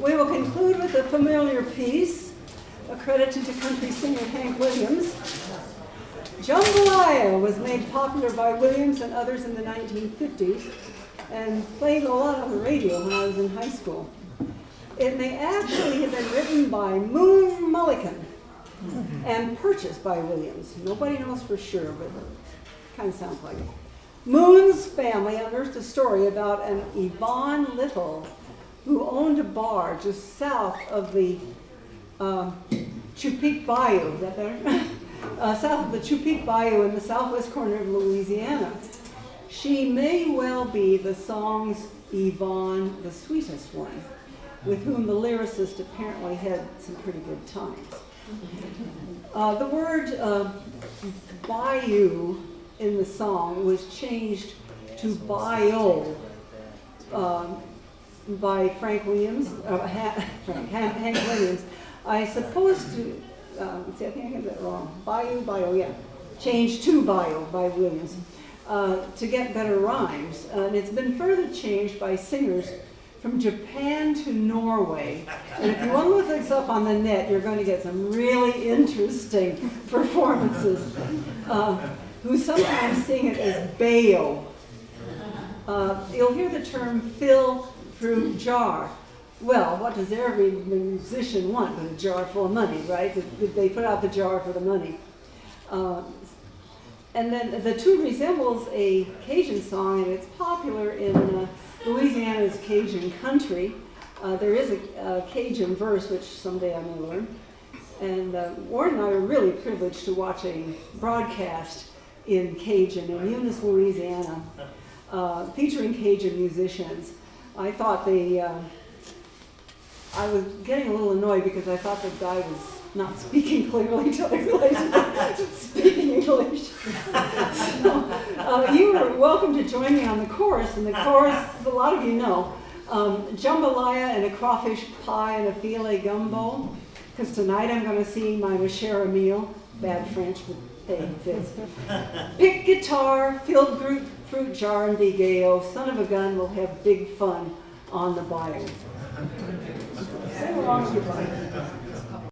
We will conclude with a familiar piece, accredited to country singer Hank Williams. Jambalaya was made popular by Williams and others in the 1950s and played a lot on the radio when I was in high school. It may actually have been written by Moon Mullican and purchased by Williams. Nobody knows for sure, but it kind of sounds like it. Moon's family unearthed a story about an Yvonne Little who owned a bar just south of the Chupik Bayou. Is that better? South of the Chupik Bayou in the southwest corner of Louisiana. She may well be the song's Yvonne, the sweetest one, with whom the lyricist apparently had some pretty good times. The word bayou in the song was changed to bayou by Hank Williams. I suppose to, see, I think I got that wrong. Bayou, yeah. Changed to bayou by Williams to get better rhymes. And it's been further changed by singers from Japan to Norway. And if you want to look this up on the net, you're going to get some really interesting performances who sometimes sing it as bayo. You'll hear the term fill fruit jar. Well, what does every musician want with a jar full of money, right? They put out the jar for the money. And then the tune resembles a Cajun song, and it's popular in Louisiana's Cajun country. There is a Cajun verse, which someday I may learn. And Warren and I are really privileged to watch a broadcast in Cajun in Eunice, Louisiana, featuring Cajun musicians. I thought I was getting a little annoyed because I thought the guy was not speaking clearly until I realized he was speaking English. So, you are welcome to join me on the chorus. And the chorus, a lot of you know, jambalaya and a crawfish pie and a filet gumbo, because tonight I'm going to sing my Machera meal. Bad French, but hey, it fits. Pick guitar, fill fruit jar, and be gay-o. Son of a gun will have big fun on the bayou. Sing along if you'd like.